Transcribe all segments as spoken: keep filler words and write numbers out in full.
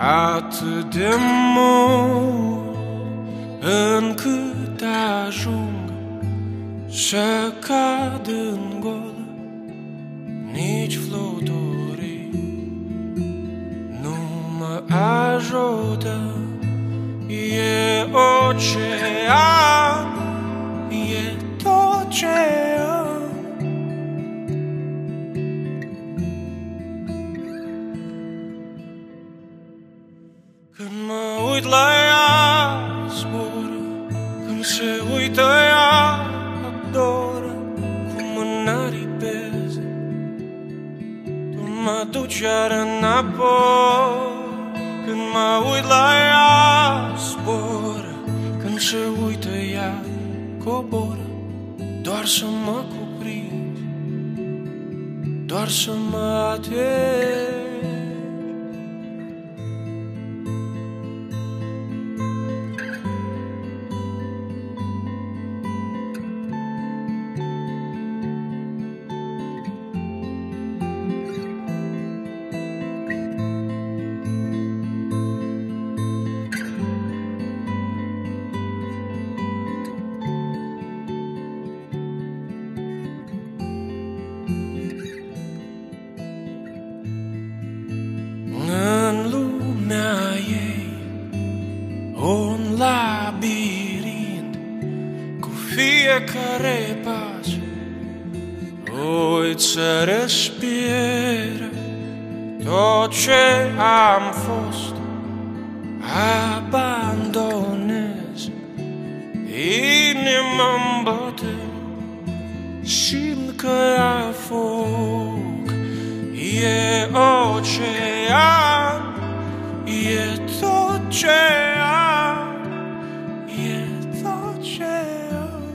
atât de mult încât ajung să cad în gol, nici fluturi nu mă ajută. E ocean, e tot ce am. Când mă uit la ea, zboară, când se uită ea, adoră, cum mă aripeze. Tu mă duci iar înapoi. Când mă uit la ea, zboară, când se uită ea, coboră. Doar să mă cuprind, doar să mă ating. Un labirint cu fiecare pas, uit să respir tot ce am fost, abandonez, inima-mi bate, simt că a foc, e ocean, e tot ce am, e tot ce am.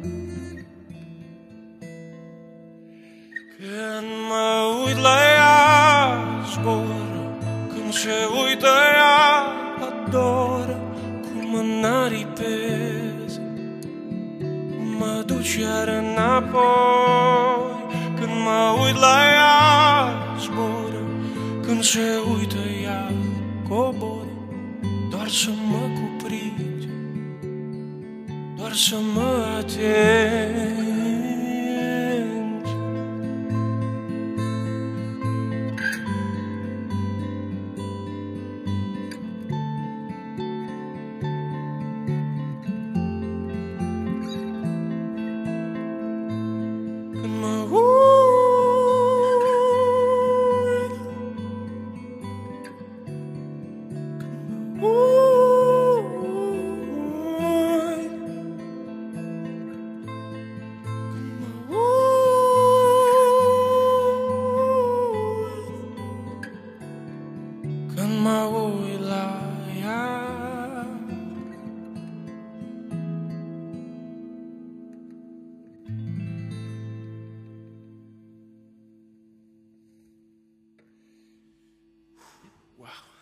Când mă uit la ea, zboară, când se uită ea, adoră, cum mă naripeze, mă duci iar înapoi. Când mă uit la ea, zboară, când se uită ea, coboră. Doar să mă cuprind, doar să mă ating. Când mă uit, când mă uit, când mă uit la ea. Wow.